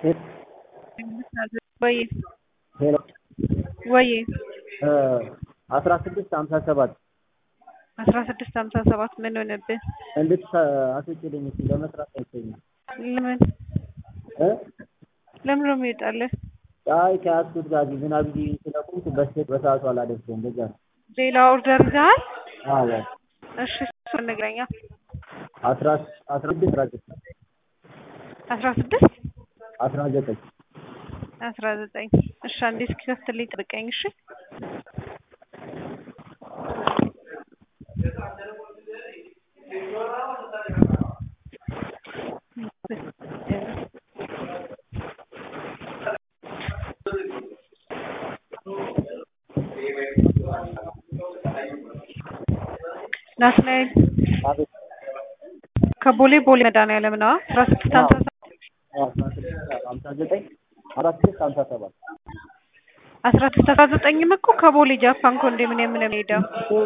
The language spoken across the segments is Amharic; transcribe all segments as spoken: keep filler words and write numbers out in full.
ወይ ሄሎ ወይ አስራ ስድስት ሃምሳ ሰባት አስራ ስድስት ሃምሳ ሰባት ምን ሆነብህ? እንዴት አስወጪልኝ እስኪ ለመስራት አይተኛም። ለምን እ ለምን ነው የሚወጣልህ? አይ ከያዝኩት ጋር ዝናብ ይዤ ስለቆምኩ በስልክ በሰዓቱ አላደርሰውም በዛ ነው። ሌላ ኦርደር ይዘሃል? አዎ እሺ እሱን ንገረኛ። አስራ አስራ ስድስት አስራ ስድስት አስራ ዘጠኝ አስራ ዘጠኝ እሺ አንዴ እስኪከፍትልኝ ጠብቀኝ እሺ። ናስናኤል አቤት ከቦሌ ቦሌ መድኃኒዓለም ነው አስራ ስድስት ሃምሳ ሰባት ሃምሳ ዘጠኝ አራት ስድስት ሃምሳ ሰባት አስራ ስድስት አስራ ዘጠኝም እኮ ከቦሌ ጃፓን ኮንዶሚኒየም ነው የሚሄደው።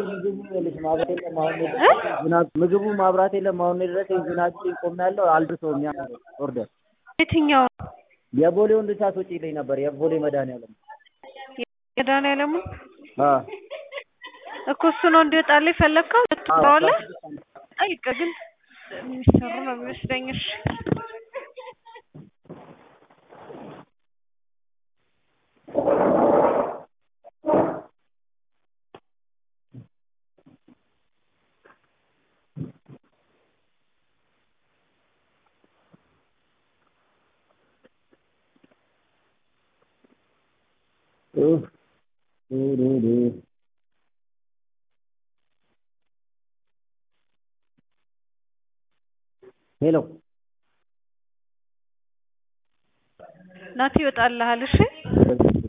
ምግቡ ማብራት የለም አሁን ድረስ ዝናብ ቆሜያለሁ አልደርሰውም። ያ ኦርደር የትኛው የቦሌውን ልታስወጪልኝ ነበር የቦሌ መድኃኒዓለም መድኃኒዓለም አ እኮ እሱ ነው እንዲወጣልህ ፈለግከው ትጠራዋለህ? አይቀ ግን የሚሰሩ ነው የሚመስለኝ። እሺ ኡፍ ኡሩሩ ሄሎ ናቲ ይወጣልሃል። እሺ